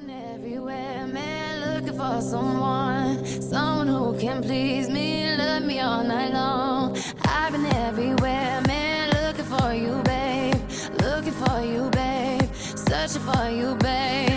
been everywhere, man, looking for someone who can please me, love me all night long. I've been everywhere, man, looking for you, babe, searching for you, babe.